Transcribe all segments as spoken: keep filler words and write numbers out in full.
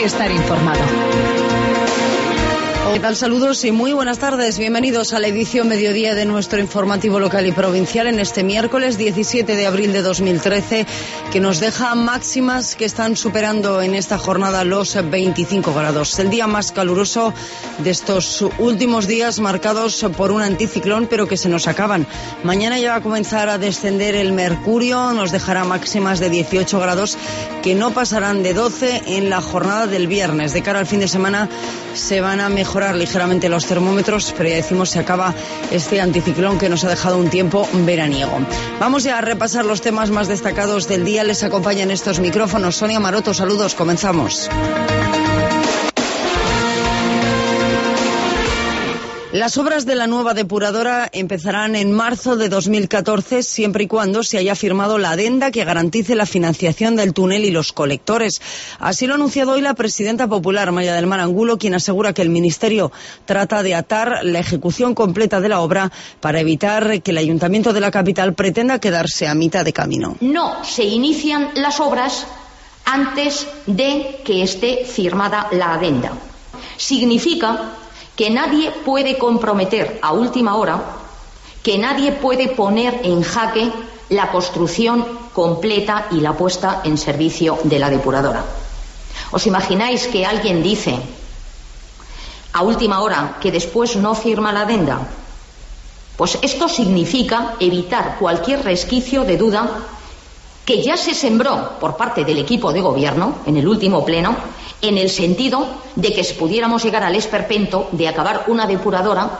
estar informado. ¿Qué tal? Saludos y muy buenas tardes. Bienvenidos a la edición mediodía de nuestro informativo local y provincial en este miércoles diecisiete de abril de dos mil trece, que nos deja máximas que están superando en esta jornada los veinticinco grados. El día más caluroso de estos últimos días, marcados por un anticiclón, pero que se nos acaban. Mañana ya va a comenzar a descender el mercurio, nos dejará máximas de dieciocho grados que no pasarán de doce en la jornada del viernes. De cara al fin de semana se van a mejorar ligeramente los termómetros, pero ya decimos, se acaba este anticiclón que nos ha dejado un tiempo veraniego. Vamos ya a repasar los temas más destacados del día. Les acompañan estos micrófonos Sonia Maroto. Saludos, comenzamos. Las obras de la nueva depuradora empezarán en marzo de dos mil catorce, siempre y cuando se haya firmado la adenda que garantice la financiación del túnel y los colectores. Así lo ha anunciado hoy la presidenta popular, María del Mar Angulo, quien asegura que el Ministerio trata de atar la ejecución completa de la obra para evitar que el Ayuntamiento de la capital pretenda quedarse a mitad de camino. No se inician las obras antes de que esté firmada la adenda. Significa que nadie puede comprometer a última hora, que nadie puede poner en jaque la construcción completa y la puesta en servicio de la depuradora. ¿Os imagináis que alguien dice a última hora que después no firma la adenda? Pues esto significa evitar cualquier resquicio de duda que ya se sembró por parte del equipo de gobierno en el último pleno, en el sentido de que pudiéramos llegar al esperpento de acabar una depuradora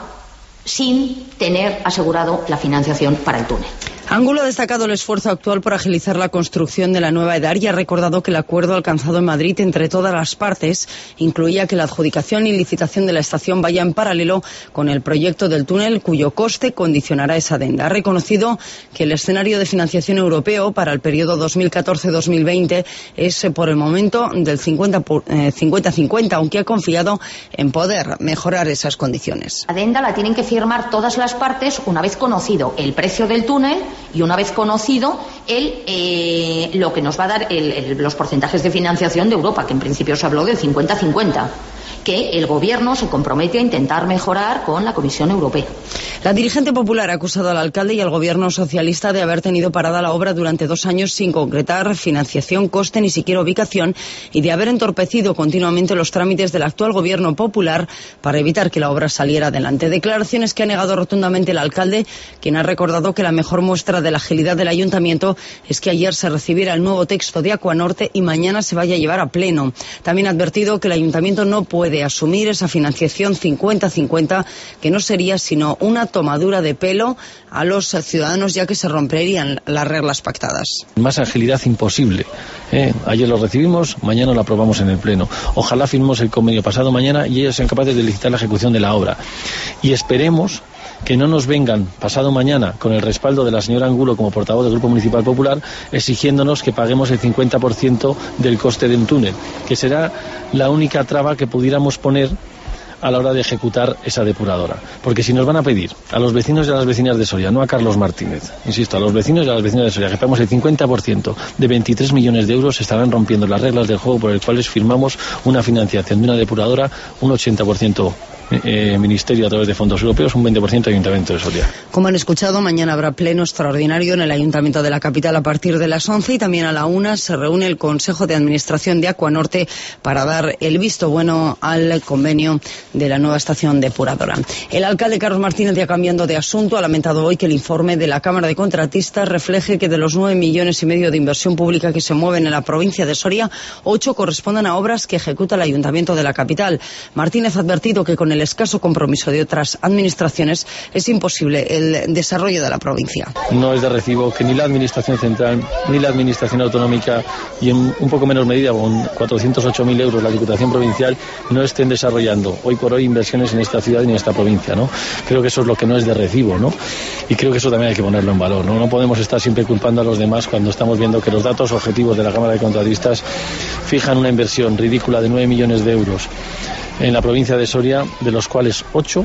sin tener asegurado la financiación para el túnel. Angulo ha destacado el esfuerzo actual por agilizar la construcción de la nueva EDAR y ha recordado que el acuerdo alcanzado en Madrid entre todas las partes incluía que la adjudicación y licitación de la estación vaya en paralelo con el proyecto del túnel, cuyo coste condicionará esa adenda. Ha reconocido que el escenario de financiación europeo para el periodo dos mil catorce dos mil veinte es por el momento del cincuenta cincuenta, aunque ha confiado en poder mejorar esas condiciones. La adenda la tienen que firmar todas las partes una vez conocido el precio del túnel y una vez conocido el, eh, lo que nos va a dar el, el, los porcentajes de financiación de Europa, que en principio se habló del cincuenta cincuenta, que el Gobierno se compromete a intentar mejorar con la Comisión Europea. La dirigente popular ha acusado al alcalde y al Gobierno socialista de haber tenido parada la obra durante dos años sin concretar financiación, coste ni siquiera ubicación, y de haber entorpecido continuamente los trámites del actual Gobierno popular para evitar que la obra saliera adelante. Declaraciones que ha negado rotundamente el alcalde, quien ha recordado que la mejor muestra de la agilidad del ayuntamiento es que ayer se recibiera el nuevo texto de Acuanorte y mañana se vaya a llevar a pleno. También ha advertido que el ayuntamiento no puede de asumir esa financiación cincuenta cincuenta, que no sería sino una tomadura de pelo a los ciudadanos, ya que se romperían las reglas pactadas. Más agilidad imposible. ¿eh? Ayer lo recibimos, mañana lo aprobamos en el Pleno. Ojalá firmemos el convenio pasado mañana y ellos sean capaces de licitar la ejecución de la obra. Y esperemos que no nos vengan pasado mañana con el respaldo de la señora Angulo como portavoz del Grupo Municipal Popular exigiéndonos que paguemos el cincuenta por ciento del coste de un túnel, que será la única traba que pudiéramos poner a la hora de ejecutar esa depuradora. Porque si nos van a pedir a los vecinos y a las vecinas de Soria, no a Carlos Martínez, insisto, a los vecinos y a las vecinas de Soria, que paguemos el cincuenta por ciento de veintitrés millones de euros, se estarán rompiendo las reglas del juego por el cual firmamos una financiación de una depuradora, un ochenta por ciento Eh, Ministerio a través de fondos europeos, un veinte por ciento Ayuntamiento de Soria. Como han escuchado, mañana habrá pleno extraordinario en el Ayuntamiento de la capital a partir de las once, y también a la una se reúne el Consejo de Administración de Acuanorte para dar el visto bueno al convenio de la nueva estación depuradora. El alcalde Carlos Martínez, ya cambiando de asunto, ha lamentado hoy que el informe de la Cámara de Contratistas refleje que de los nueve millones y medio de inversión pública que se mueven en la provincia de Soria, ocho corresponden a obras que ejecuta el Ayuntamiento de la capital. Martínez ha advertido que con el escaso compromiso de otras administraciones es imposible el desarrollo de la provincia. No es de recibo que ni la Administración Central ni la Administración Autonómica y en un poco menos medida, con cuatrocientos ocho mil euros la Diputación Provincial, no estén desarrollando hoy por hoy inversiones en esta ciudad y en esta provincia, ¿no? Creo que eso es lo que no es de recibo, ¿no? Y creo que eso también hay que ponerlo en valor, ¿no? No podemos estar siempre culpando a los demás cuando estamos viendo que los datos objetivos de la Cámara de Contratistas fijan una inversión ridícula de nueve millones de euros en la provincia de Soria, de los cuales ocho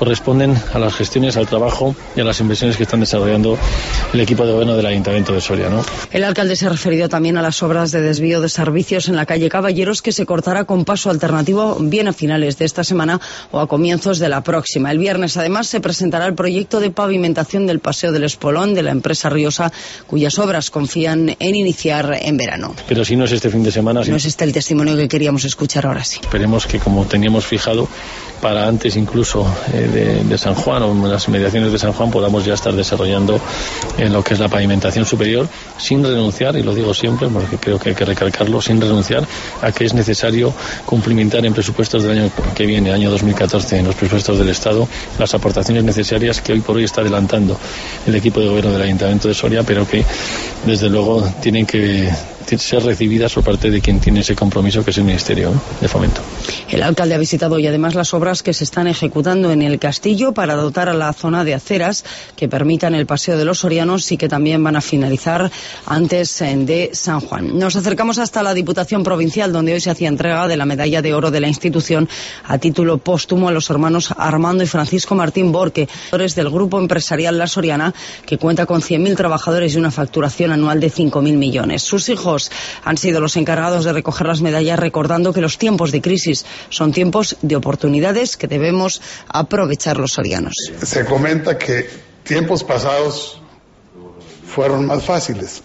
corresponden a las gestiones, al trabajo y a las inversiones que están desarrollando el equipo de gobierno del Ayuntamiento de Soria, ¿no? El alcalde se ha referido también a las obras de desvío de servicios en la calle Caballeros, que se cortará con paso alternativo bien a finales de esta semana o a comienzos de la próxima. El viernes, además, se presentará el proyecto de pavimentación del Paseo del Espolón de la empresa Riosa, cuyas obras confían en iniciar en verano. Pero si no es este fin de semana... No sí. es este el testimonio que queríamos escuchar ahora sí. Esperemos que, como teníamos fijado, para antes incluso eh, de, de San Juan o en las mediaciones de San Juan podamos ya estar desarrollando en lo que es la pavimentación superior, sin renunciar, y lo digo siempre porque creo que hay que recalcarlo, sin renunciar a que es necesario cumplimentar en presupuestos del año que viene, año dos mil catorce, en los presupuestos del Estado, las aportaciones necesarias que hoy por hoy está adelantando el equipo de gobierno del Ayuntamiento de Soria, pero que desde luego tienen que ser recibidas por parte de quien tiene ese compromiso, que es el Ministerio de Fomento. El alcalde ha visitado hoy además las obras que se están ejecutando en el Castillo para dotar a la zona de aceras que permitan el paseo de los sorianos y que también van a finalizar antes de San Juan. Nos acercamos hasta la Diputación Provincial, donde hoy se hacía entrega de la medalla de oro de la institución a título póstumo a los hermanos Armando y Francisco Martín Borque, del grupo empresarial La Soriana, que cuenta con cien mil trabajadores y una facturación anual de cinco mil millones. Sus hijos han sido los encargados de recoger las medallas, recordando que los tiempos de crisis son tiempos de oportunidades que debemos aprovechar los sorianos. Se comenta que tiempos pasados fueron más fáciles.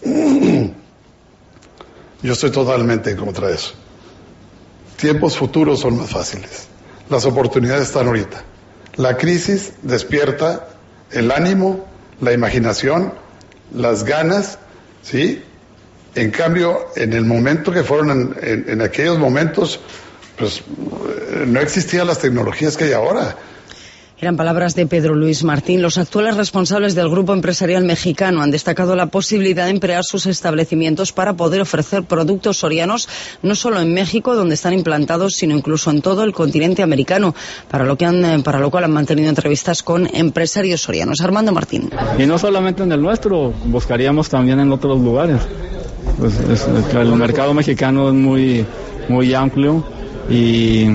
Yo estoy totalmente en contra de eso. Tiempos futuros son más fáciles. Las oportunidades están ahorita. La crisis despierta el ánimo, la imaginación, las ganas, ¿sí? En cambio, en el momento que fueron, en, en, en aquellos momentos, pues no existían las tecnologías que hay ahora. Eran palabras de Pedro Luis Martín. Los actuales responsables del grupo empresarial mexicano han destacado la posibilidad de emplear sus establecimientos para poder ofrecer productos sorianos no solo en México, donde están implantados, sino incluso en todo el continente americano, para lo que han, para lo cual han mantenido entrevistas con empresarios sorianos. Armando Martín. Y no solamente en el nuestro, buscaríamos también en otros lugares. Pues es, el mercado mexicano es muy, muy amplio y,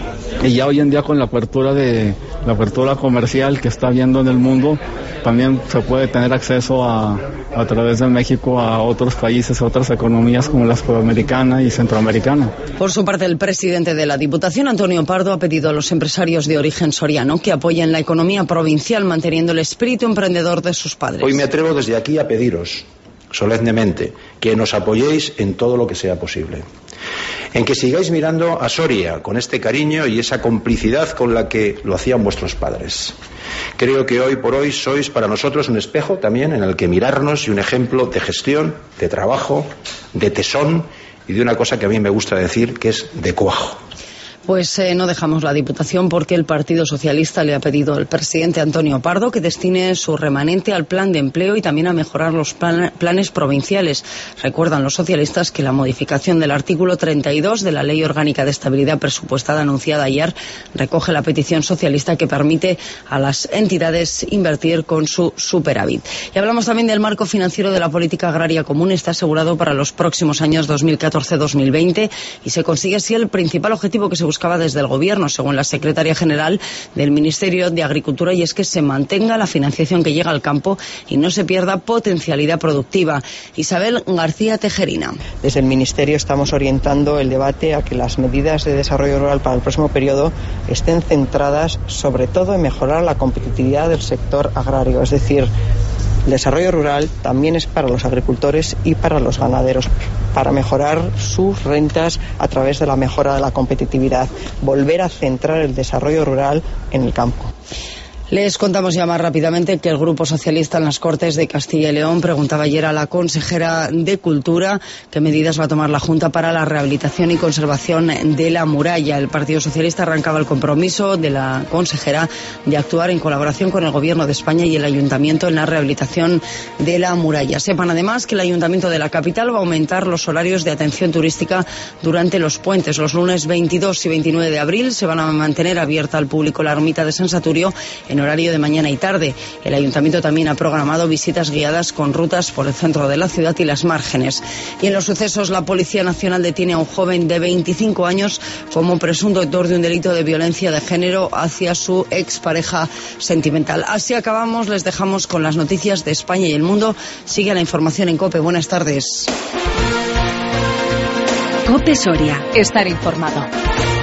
y ya hoy en día con la apertura de la apertura comercial que está habiendo en el mundo, también se puede tener acceso a, a través de México a otros países, a otras economías como la sudamericana y centroamericana. Por su parte, el presidente de la Diputación, Antonio Pardo, ha pedido a los empresarios de origen soriano que apoyen la economía provincial manteniendo el espíritu emprendedor de sus padres. Hoy me atrevo desde aquí a pediros solemnemente que nos apoyéis en todo lo que sea posible, en que sigáis mirando a Soria con este cariño y esa complicidad con la que lo hacían vuestros padres. Creo que hoy por hoy sois para nosotros un espejo también en el que mirarnos y un ejemplo de gestión, de trabajo, de tesón y de una cosa que a mí me gusta decir, que es de cuajo. Pues eh, no dejamos la Diputación porque el Partido Socialista le ha pedido al presidente Antonio Pardo que destine su remanente al plan de empleo y también a mejorar los plan, planes provinciales. Recuerdan los socialistas que la modificación del artículo treinta y dos de la Ley Orgánica de Estabilidad Presupuestada anunciada ayer recoge la petición socialista que permite a las entidades invertir con su superávit. Y hablamos también del marco financiero de la política agraria común. Está asegurado para los próximos años dos mil catorce a dos mil veinte y se consigue así el principal objetivo que se buscaba desde el Gobierno, según la secretaria general del Ministerio de Agricultura, y es que se mantenga la financiación que llega al campo y no se pierda potencialidad productiva. Isabel García Tejerina. Desde el Ministerio estamos orientando el debate a que las medidas de desarrollo rural para el próximo periodo estén centradas sobre todo en mejorar la competitividad del sector agrario, es decir, el desarrollo rural también es para los agricultores y para los ganaderos, para mejorar sus rentas a través de la mejora de la competitividad, volver a centrar el desarrollo rural en el campo. Les contamos ya más rápidamente que el Grupo Socialista en las Cortes de Castilla y León preguntaba ayer a la consejera de Cultura qué medidas va a tomar la Junta para la rehabilitación y conservación de la muralla. El Partido Socialista arrancaba el compromiso de la consejera de actuar en colaboración con el Gobierno de España y el Ayuntamiento en la rehabilitación de la muralla. Sepan además que el Ayuntamiento de la capital va a aumentar los horarios de atención turística durante los puentes. Los lunes veintidós y veintinueve de abril se van a mantener abierta al público la ermita de San Saturio en horario de mañana y tarde. El Ayuntamiento también ha programado visitas guiadas con rutas por el centro de la ciudad y las márgenes. Y en los sucesos, la Policía Nacional detiene a un joven de veinticinco años como presunto autor de un delito de violencia de género hacia su expareja sentimental. Así acabamos, les dejamos con las noticias de España y el mundo. Sigue la información en COPE. Buenas tardes. COPE Soria. Estar informado.